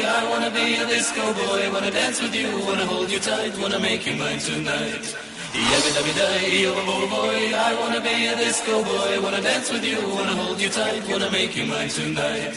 I wanna be a disco boy. Wanna dance with you, wanna hold you tight, wanna make you mine tonight. Yabba-dabba-day, oh boy, I wanna be a disco boy. Wanna dance with you, wanna hold you tight, wanna make you mine tonight.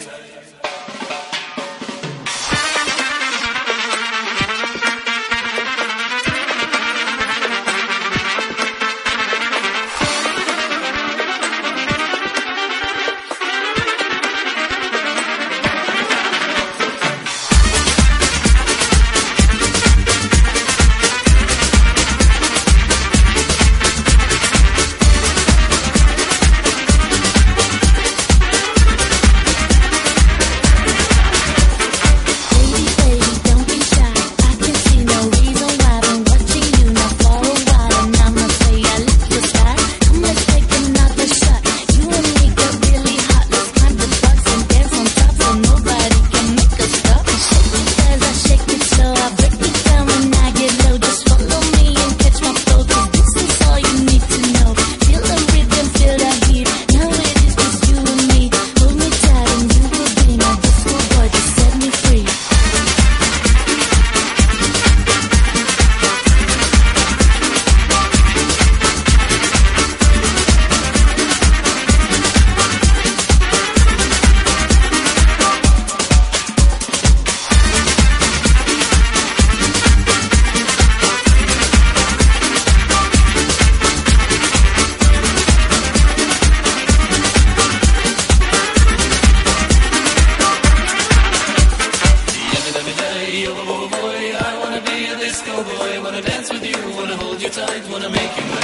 Oh boy, I wanna be a disco boy. Wanna dance with you, wanna hold you tight, wanna make you